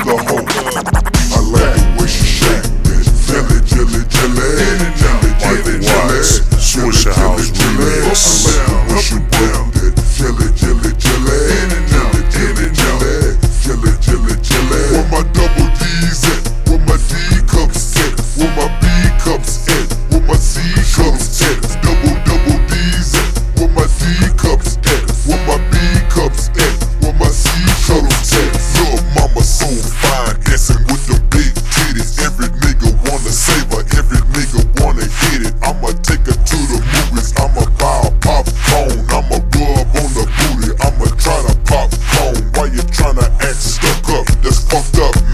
the hoe. I like the way she shake that jelly, jelly, jelly, jelly, jelly, jelly, Swisher House remix. I like the way she work that jelly, jelly, jelly, jelly, jelly, jelly, jelly, jelly. Where my double D's at? Where my D cups at? Where my B cups at? Where my C cups at? Double D's at? Where my D cups at? Where my B cups at? Where my C cups at? Little mama so fine, dancing with the big titties. Every nigga wanna save her, every nigga wanna hit it. I'ma take her to the movies, I'ma buy a popcorn, I'ma rub on the booty, I'ma try to pop cone. Why you tryna act stuck up? That's fucked up,